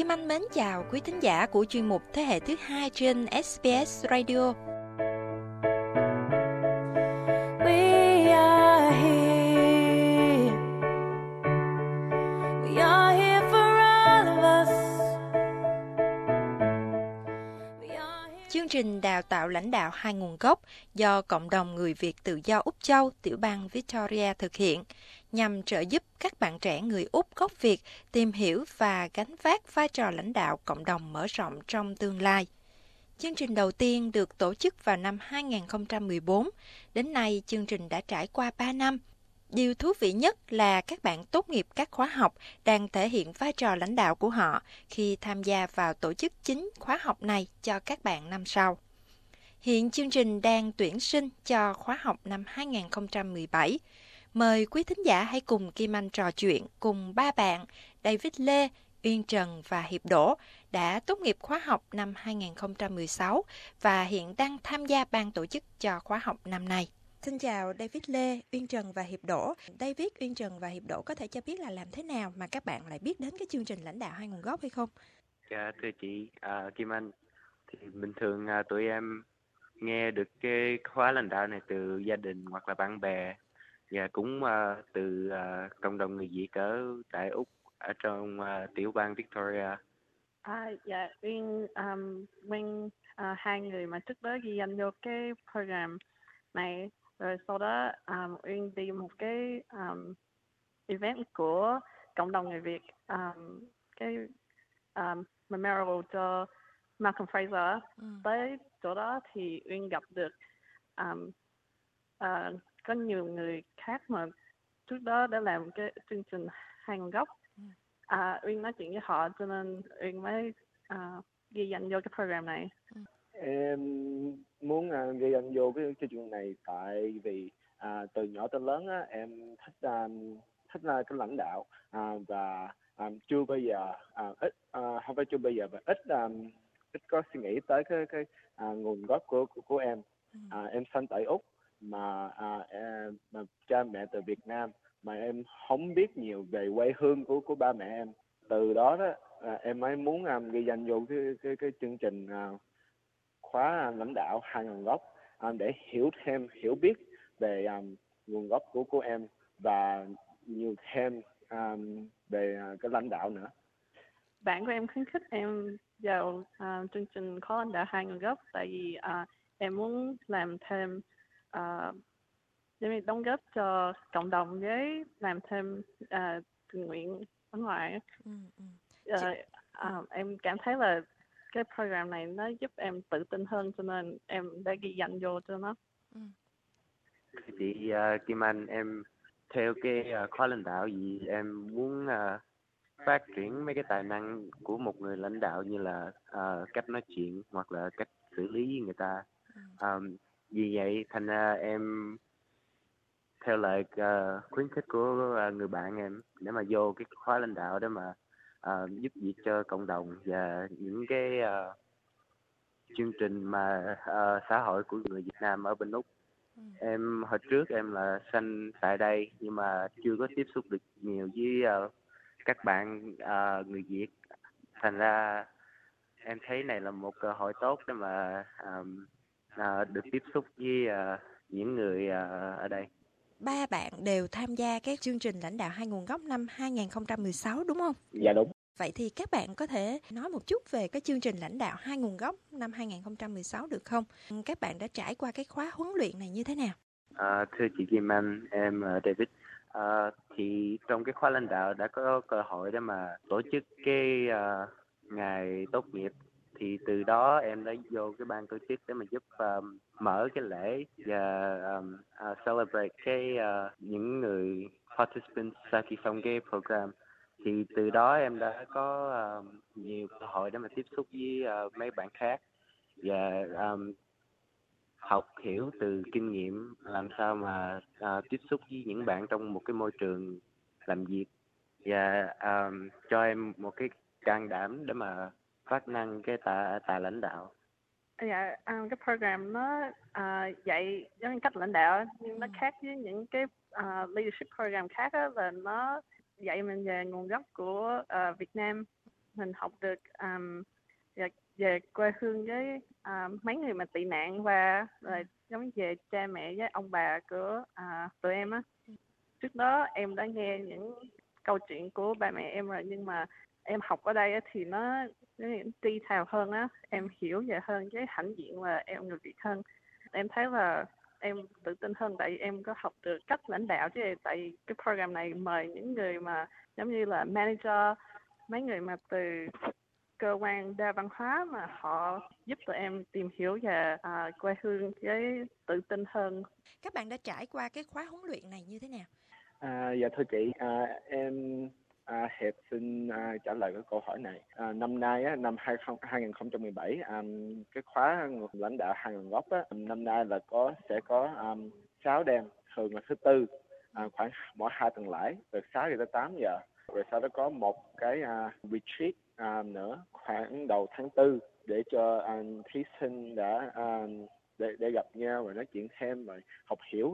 Kim Anh mến chào quý thính giả của chuyên mục Thế hệ thứ hai trên SBS Radio. We are here. We are here for all of us. Chương trình đào tạo lãnh đạo hai nguồn gốc do cộng đồng người Việt tự do Úc Châu, tiểu bang Victoria thực hiện, nhằm trợ giúp các bạn trẻ người Úc gốc Việt tìm hiểu và gánh vác vai trò lãnh đạo cộng đồng mở rộng trong tương lai. Chương trình đầu tiên được tổ chức vào năm 2014. Đến nay, chương trình đã trải qua 3 năm. Điều thú vị nhất là các bạn tốt nghiệp các khóa học đang thể hiện vai trò lãnh đạo của họ khi tham gia vào tổ chức chính khóa học này cho các bạn năm sau. Hiện chương trình đang tuyển sinh cho khóa học năm 2017. Mời quý thính giả hãy cùng Kim Anh trò chuyện cùng ba bạn David Lê, Uyên Trần và Hiệp Đỗ đã tốt nghiệp khóa học năm 2016 và hiện đang tham gia ban tổ chức cho khóa học năm nay. Xin chào David Lê, Uyên Trần và Hiệp Đỗ. David, Uyên Trần và Hiệp Đỗ có thể cho biết là làm thế nào mà các bạn lại biết đến cái chương trình lãnh đạo hai nguồn gốc hay không? Dạ, thưa chị Kim Anh, thì bình thường tụi em nghe được cái khóa lãnh đạo này từ gia đình hoặc là bạn bè, và cũng từ cộng đồng người Việt ở tại Úc, ở trong tiểu bang Victoria. Dạ, Uyên quen hai người mà trước đó ghi danh vô cái program này, rồi sau đó Uyên đi một cái event của cộng đồng người Việt, cái memorial cho Malcolm Fraser. Tới chỗ đó thì Uyên gặp được có nhiều người khác mà trước đó đã làm cái chương trình hai nguồn gốc. Uyên nói chuyện với họ cho nên Uyên mới ghi danh vô cái program này. Em muốn ghi danh vô cái chương trình này tại vì từ nhỏ tới lớn á, em thích cái lãnh đạo, và chưa bao giờ không phải chưa bao giờ mà ít có suy nghĩ tới cái nguồn gốc của em. Em sinh tại Úc mà cha mẹ từ Việt Nam, mà em không biết nhiều về quê hương của ba mẹ em. Từ đó em mới muốn ghi danh vô cái chương trình khóa lãnh đạo hai nguồn gốc, để hiểu biết về nguồn gốc của em và nhiều thêm về cái lãnh đạo nữa. Bạn của em khuyến khích em vào chương trình khóa lãnh đạo hai nguồn gốc tại vì em muốn làm thêm đóng góp cho cộng đồng với làm thêm tình nguyện ở ngoài. Em cảm thấy là cái program này nó giúp em tự tin hơn, cho nên em đã ghi danh vô cho nó. Chị Kim Anh, em theo cái khóa lãnh đạo vì em muốn phát triển mấy cái tài năng của một người lãnh đạo, như là cách nói chuyện hoặc là cách xử lý với người ta. Vì vậy thành ra em theo lời khuyến khích của người bạn em để mà vô cái khóa lãnh đạo để mà giúp việc cho cộng đồng và những cái chương trình mà xã hội của người Việt Nam ở bên Úc. Em hồi trước em là sinh tại đây nhưng mà chưa có tiếp xúc được nhiều với các bạn người Việt. Thành ra em thấy này là một cơ hội tốt để mà được tiếp xúc với những người ở đây. Ba bạn đều tham gia cái chương trình lãnh đạo hai nguồn gốc năm 2016 đúng không? Dạ đúng. Vậy thì các bạn có thể nói một chút về cái chương trình lãnh đạo hai nguồn gốc năm 2016 được không? Các bạn đã trải qua cái khóa huấn luyện này như thế nào? Thưa chị Kim Anh, em David, thì trong cái khóa lãnh đạo đã có cơ hội để mà tổ chức cái ngày tốt nghiệp. Thì từ đó em đã vô cái ban tổ chức để mà giúp mở cái lễ và celebrate cái những người participants sau khi xong cái program. Thì từ đó em đã có nhiều cơ hội để mà tiếp xúc với mấy bạn khác và học hiểu từ kinh nghiệm làm sao mà tiếp xúc với những bạn trong một cái môi trường làm việc, và cho em một cái can đảm để mà phát năng cái tài lãnh đạo. Dạ, cái program nó dạy giống như cách lãnh đạo, nhưng nó khác với những cái leadership program khác đó, là nó dạy mình về nguồn gốc của Việt Nam mình học được về quê hương với mấy người mà tị nạn và rồi giống về cha mẹ với ông bà của tụi em á. Trước đó em đã nghe những câu chuyện của ba mẹ em rồi, nhưng mà em học ở đây á, thì nó detail hơn á, em hiểu về hơn cái hãnh diện và em người Việt hơn. Em thấy là em tự tin hơn tại vì em có học được cách lãnh đạo, chứ tại vì cái program này mời những người mà giống như là manager, mấy người mà từ cơ quan đa văn hóa mà họ giúp tụi em tìm hiểu về quê hương với tự tin hơn. Các bạn đã trải qua cái khóa huấn luyện này như thế nào? Dạ thưa chị, em Hiệp xin trả lời cái câu hỏi này. Năm nay á, năm 2017, cái khóa lãnh đạo 2.000 gốc á, năm nay là sẽ có 6 đêm, thường là thứ tư, khoảng mỗi 2 tuần lễ, từ 6 giờ tới 8 giờ. Rồi sau đó có một cái retreat nữa khoảng đầu tháng 4 để cho thí sinh để gặp nhau và nói chuyện thêm và học hiểu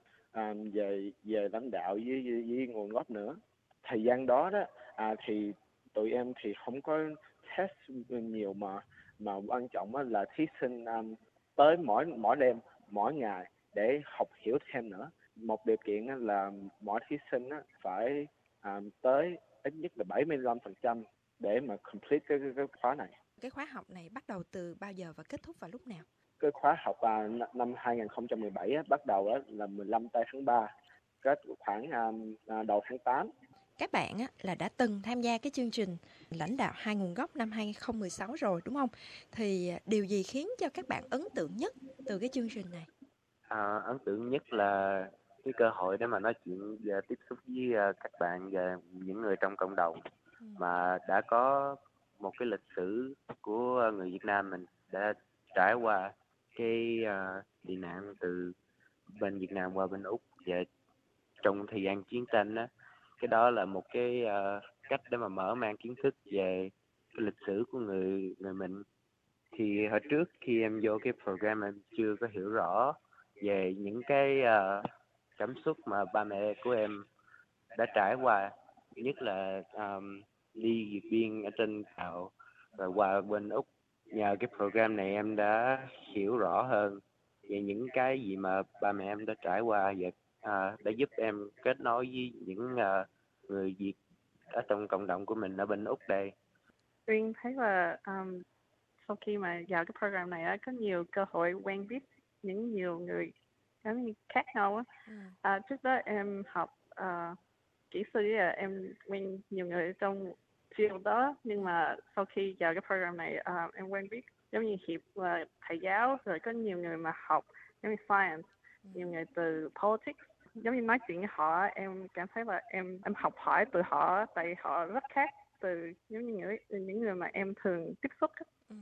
về lãnh đạo với nguồn gốc nữa. Thời gian đó thì tụi em thì không có test nhiều, mà quan trọng là thí sinh tới mỗi đêm mỗi ngày để học hiểu thêm nữa. Một điều kiện là mỗi thí sinh phải tới ít nhất là 75% để mà complete cái khóa này. Cái khóa học này bắt đầu từ bao giờ và kết thúc vào lúc nào? Cái khóa học năm 2017 bắt đầu là 15 tây tháng 3, kết khoảng đầu tháng 8. Các bạn là đã từng tham gia cái chương trình lãnh đạo 2 nguồn gốc năm 2016 rồi đúng không? Thì điều gì khiến cho các bạn ấn tượng nhất từ cái chương trình này? Ấn tượng nhất là cái cơ hội để mà nói chuyện và tiếp xúc với các bạn và những người trong cộng đồng mà đã có một cái lịch sử của người Việt Nam mình đã trải qua cái tị nạn từ bên Việt Nam qua bên Úc và trong thời gian chiến tranh á. Cái đó là một cái cách để mà mở mang kiến thức về cái lịch sử của người mình. Thì hồi trước khi em vô cái program em chưa có hiểu rõ về những cái cảm xúc mà ba mẹ của em đã trải qua, nhất là đi vượt biên ở trên tàu rồi qua bên Úc. Nhờ cái program này em đã hiểu rõ hơn về những cái gì mà ba mẹ em đã trải qua và đã giúp em kết nối với những người Việt ở trong cộng đồng của mình ở bên Úc đây. Uyên thấy là sau khi mà vào cái program này á, có nhiều cơ hội quen biết nhiều người khác nhau á. Trước đó em học kỹ sư với em quen nhiều người trong field đó, nhưng mà sau khi vào cái program này em quen biết giống như Hiệp là thầy giáo, rồi có nhiều người mà học giống như science, nhiều người từ politics. Giống như nói chuyện với họ em cảm thấy là em học hỏi từ họ, tại vì họ rất khác từ giống như những người mà em thường tiếp xúc.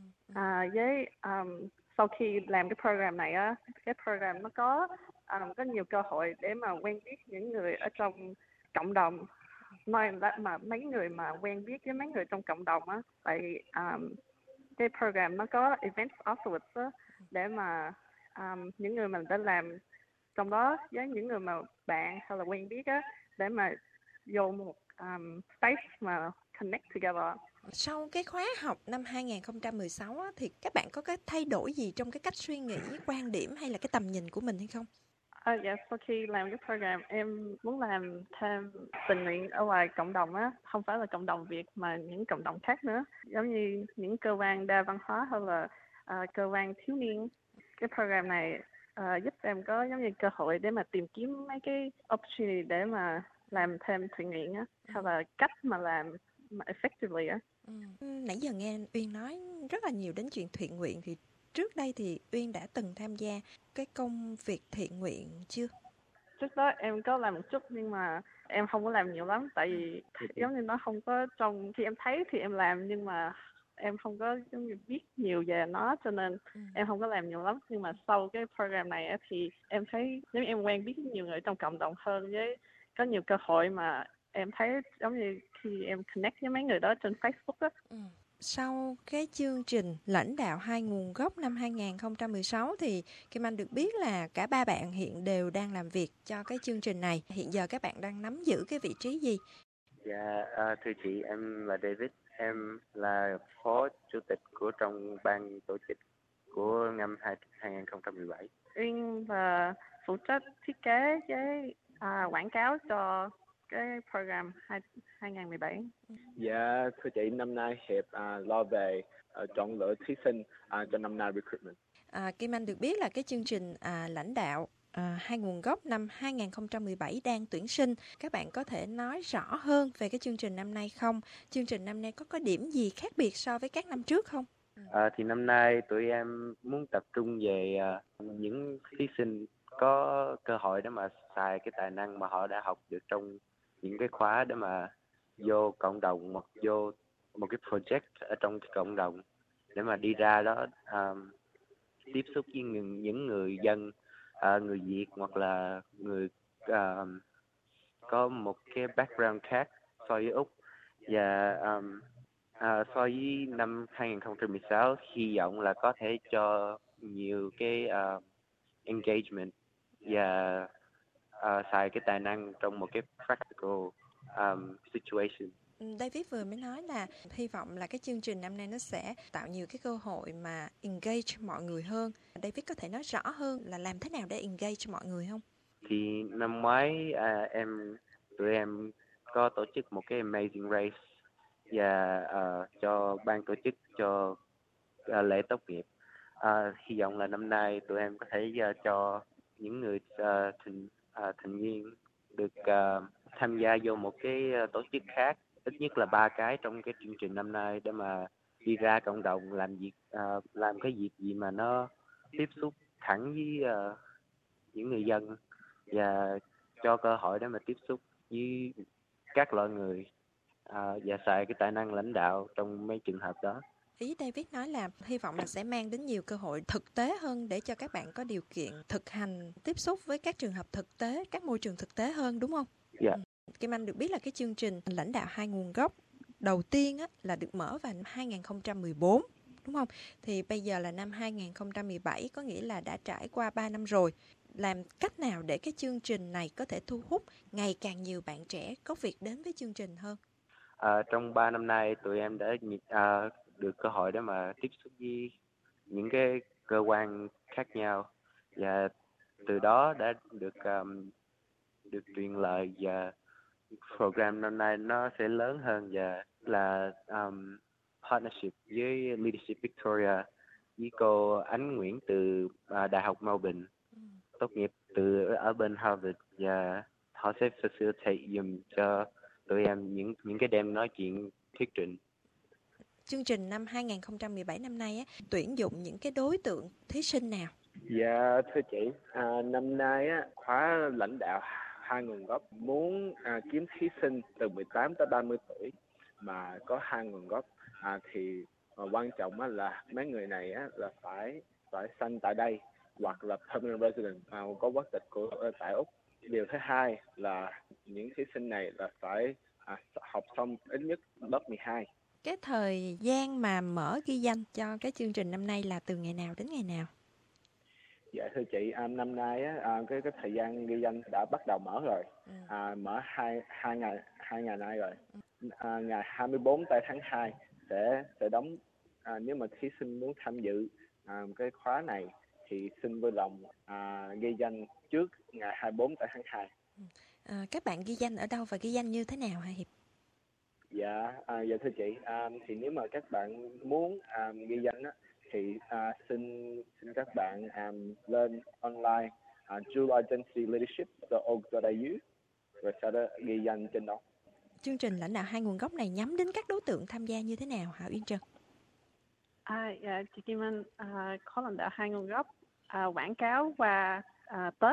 Sau khi làm cái program này á, cái program nó có nhiều cơ hội để mà quen biết những người ở trong cộng đồng, nói mà mấy người mà quen biết với mấy người trong cộng đồng á. Tại cái program nó có events afterwards á, để mà những người mình đã làm trong đó với những người mà bạn hay là quen biết á, để mà vô một space mà connect together. Sau cái khóa học năm 2016 á, thì các bạn có cái thay đổi gì trong cái cách suy nghĩ, quan điểm hay là cái tầm nhìn của mình hay không? Dạ, sau khi làm cái program em muốn làm thêm tình nguyện ở ngoài cộng đồng á, không phải là cộng đồng Việt mà những cộng đồng khác nữa, giống như những cơ quan đa văn hóa hay là cơ quan thiếu niên. Cái program này giúp em có giống như cơ hội để mà tìm kiếm mấy cái opportunity để mà làm thêm thiện nguyện á, hay là cách mà làm mà effectively á. Nãy giờ nghe Uyên nói rất là nhiều đến chuyện thiện nguyện, thì trước đây thì Uyên đã từng tham gia cái công việc thiện nguyện chưa? Trước đó em có làm một chút nhưng mà em không có làm nhiều lắm, tại vì giống như nó không có trong khi em thấy thì em làm, nhưng mà em không có giống như biết nhiều về nó, cho nên em không có làm nhiều lắm. Nhưng mà sau cái program này thì em thấy giống như em quen biết nhiều người trong cộng đồng hơn, với có nhiều cơ hội mà em thấy giống như khi em connect với mấy người đó trên Facebook á. Sau cái chương trình lãnh đạo 2 nguồn gốc năm 2016 thì Kim Anh được biết là cả ba bạn hiện đều đang làm việc cho cái chương trình này. Hiện giờ các bạn đang nắm giữ cái vị trí gì? Dạ, thưa chị, em là David. Em là phó chủ tịch của trong ban tổ chức của năm 2017. Uyên là phụ trách thiết kế với quảng cáo cho cái program 2017. Dạ thưa chị, năm nay Hiệp lo về chọn lựa thí sinh cho năm nay recruitment. Kim Anh được biết là cái chương trình lãnh đạo hai nguồn gốc năm 2017 đang tuyển sinh. Các bạn có thể nói rõ hơn về cái chương trình năm nay không? Chương trình năm nay có điểm gì khác biệt so với các năm trước không? Thì năm nay tụi em muốn tập trung về những thí sinh có cơ hội để mà xài cái tài năng mà họ đã học được trong những cái khóa để mà vô cộng đồng hoặc vô một cái project ở trong cái cộng đồng để mà đi ra đó tiếp xúc với những người dân, người Việt hoặc là người có một cái background khác so với Úc. Và so với năm 2016 hy vọng là có thể cho nhiều cái engagement và xài cái tài năng trong một cái practical situation. David vừa mới nói là hy vọng là cái chương trình năm nay nó sẽ tạo nhiều cái cơ hội mà engage mọi người hơn. David có thể nói rõ hơn là làm thế nào để engage mọi người không? Thì năm ngoái tụi em có tổ chức một cái Amazing Race và cho ban tổ chức cho lễ tốt nghiệp. Hy vọng là năm nay tụi em có thể cho những người thành viên được tham gia vô một cái tổ chức khác, ít nhất là 3 cái trong cái chương trình năm nay để mà đi ra cộng đồng làm cái việc gì mà nó tiếp xúc thẳng với những người dân và cho cơ hội để mà tiếp xúc với các loại người và xài cái tài năng lãnh đạo trong mấy trường hợp đó. Ý David nói là hy vọng là sẽ mang đến nhiều cơ hội thực tế hơn để cho các bạn có điều kiện thực hành, tiếp xúc với các trường hợp thực tế, các môi trường thực tế hơn, đúng không? Dạ. Kim Anh được biết là cái chương trình lãnh đạo hai nguồn gốc đầu tiên là được mở vào năm 2014, đúng không? Thì bây giờ là năm 2017, có nghĩa là đã trải qua 3 năm rồi. Làm cách nào để cái chương trình này có thể thu hút ngày càng nhiều bạn trẻ có việc đến với chương trình hơn? Trong 3 năm nay tụi em đã được cơ hội để mà tiếp xúc với những cái cơ quan khác nhau và từ đó đã được truyền lời và program năm nay nó sẽ lớn hơn và là partnership với Leadership Victoria với cô Ánh Nguyễn từ Đại học Melbourne, tốt nghiệp ở bên Harvard, và họ sẽ facilitate dùm cho tụi em những cái đêm nói chuyện thuyết trình. Chương trình năm 2017 năm nay tuyển dụng những cái đối tượng thí sinh nào? Dạ thưa chị, năm nay khóa lãnh đạo hai nguồn gốc muốn kiếm thí sinh từ 18 tới 30 tuổi mà có hai nguồn gốc, thì quan trọng là mấy người này là phải sanh tại đây hoặc là permanent resident, có quốc tịch tại Úc. Điều thứ hai là những thí sinh này là phải học xong ít nhất lớp 12. Cái thời gian mà mở ghi danh cho cái chương trình năm nay là từ ngày nào đến ngày nào? Dạ thưa chị, năm nay cái thời gian ghi danh đã bắt đầu mở rồi, mở hai ngày nay rồi. Ngày 24 tây tháng 2 sẽ đóng. Nếu mà thí sinh muốn tham dự cái khóa này thì xin vui lòng ghi danh trước ngày 24 tây tháng 2. Các bạn ghi danh ở đâu và ghi danh như thế nào hả Hiệp? Dạ thưa chị, thì nếu mà các bạn muốn ghi danh thì xin các bạn lên online juleagencyleadership.org.au rồi sau đó ghi danh trên đó. Chương trình lãnh đạo hai nguồn gốc này nhắm đến các đối tượng tham gia như thế nào hả Uyên Trân? Dạ, chị Kim Anh, có lãnh đạo hai nguồn gốc quảng cáo và Tết.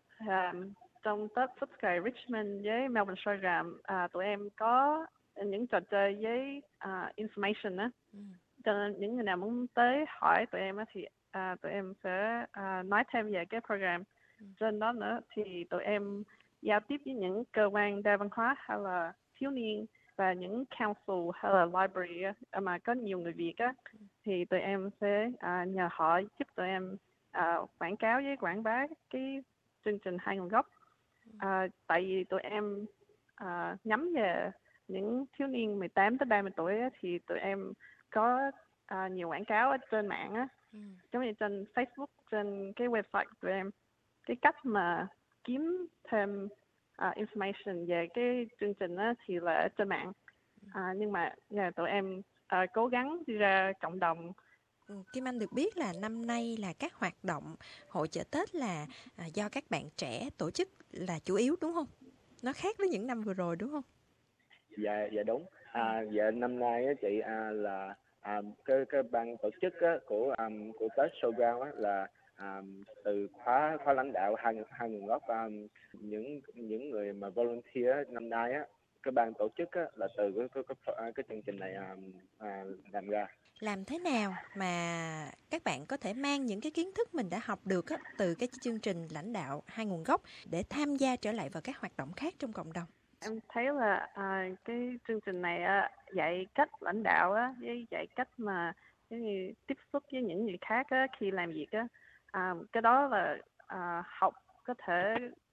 Trong Tết Phúc Cày Richmond với Melbourne Program, tụi em có những trò chơi với information cho nên những người nào muốn tới hỏi tụi em thì tụi em sẽ nói thêm về cái program. Trên đó nữa thì tụi em giao tiếp với những cơ quan đa văn hóa hay là thiếu niên và những council hay là library mà có nhiều người Việt thì tụi em sẽ nhờ họ giúp tụi em quảng cáo với quảng bá cái chương trình hai nguồn gốc. Tại vì tụi em nhắm về những thiếu niên 18 tới 30 tuổi á, thì tụi em có nhiều quảng cáo ở trên mạng á, giống như trên Facebook, trên cái website của tụi em. Cái cách mà kiếm thêm information về cái chương trình á, thì là ở trên mạng. Nhưng mà tụi em cố gắng đi ra cộng đồng. Kim Anh được biết là năm nay là các hoạt động hội chợ Tết là do các bạn trẻ tổ chức là chủ yếu đúng không? Nó khác với những năm vừa rồi đúng không? Dạ đúng. Dạ năm nay á chị, là cái ban tổ chức á, của Tết Showground á, là từ khóa lãnh đạo hai nguồn gốc, những người mà volunteer á, năm nay á, cái ban tổ chức á, là từ cái chương trình này làm ra. Làm thế nào mà các bạn có thể mang những cái kiến thức mình đã học được á, từ cái chương trình lãnh đạo hai nguồn gốc để tham gia trở lại vào các hoạt động khác trong cộng đồng? Em thấy là cái chương trình này dạy cách lãnh đạo á, với dạy cách mà giống như tiếp xúc với những người khác á, khi làm việc á. Cái đó là học có thể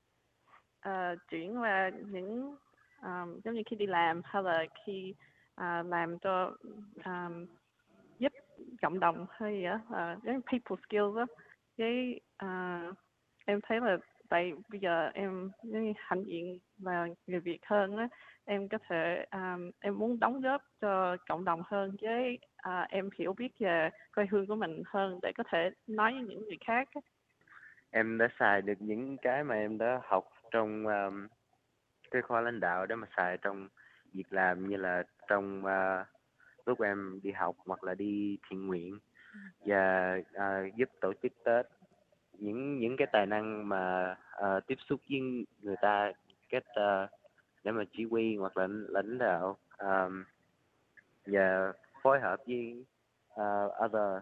chuyển qua những giống như khi đi làm hay là khi làm cho giúp cộng đồng hay gì á, giống people skills á. Với em thấy là tại bây giờ em hãnh diện và người Việt hơn á, em có thể em muốn đóng góp cho cộng đồng hơn, với em hiểu biết về quê hương của mình hơn để có thể nói với những người khác á. Em đã xài được những cái mà em đã học trong cái khóa lãnh đạo để mà xài trong việc làm, như là trong lúc em đi học hoặc là đi thiện nguyện, và giúp tổ chức Tết. Những cái tài năng mà tiếp xúc với người ta, cách để mà chỉ huy hoặc là lãnh đạo, và phối hợp với other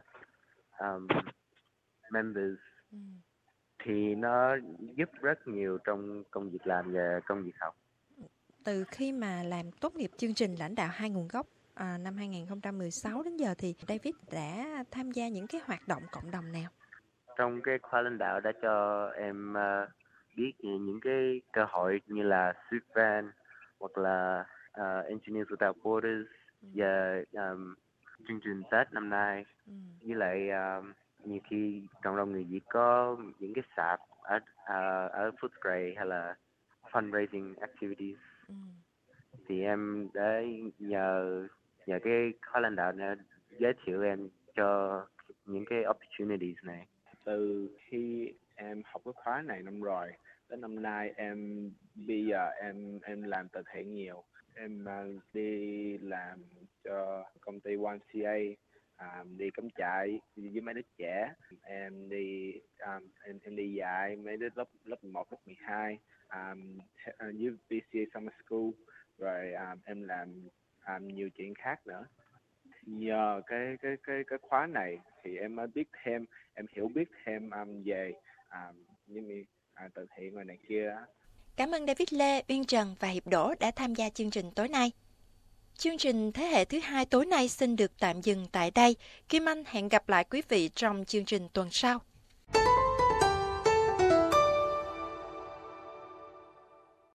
members, thì nó giúp rất nhiều trong công việc làm và công việc học. Từ khi mà làm tốt nghiệp chương trình lãnh đạo hai nguồn gốc năm 2016 đến giờ thì David đã tham gia những cái hoạt động cộng đồng nào? Trong cái khóa lãnh đạo đã cho em biết những cái cơ hội như là Sweetvan hoặc là Engineers Without Borders, và chương trình Tết năm nay. Với lại nhiều khi cộng đồng người Việt có những cái sạp ở Footscray hay là fundraising activities, thì em đã nhờ cái khóa lãnh đạo này giới thiệu em cho những cái opportunities này. Từ khi em học cái khóa này năm rồi đến năm nay, bây giờ em làm từ thiện nhiều. Em đi làm cho công ty YMCA, đi cắm trại với mấy đứa trẻ. Em đi dạy mấy đứa lớp 1, lớp 12 với BCA Summer School, rồi em làm nhiều chuyện khác nữa. Nhờ cái khóa này thì em mới biết thêm, em hiểu biết thêm về những từ thiện ngoài này kia. Cảm ơn David Lê, Uyên Trần và Hiệp Đỗ đã tham gia chương trình tối nay. Chương trình thế hệ thứ 2 tối nay xin được tạm dừng tại đây. Kim Anh hẹn gặp lại quý vị trong chương trình tuần sau.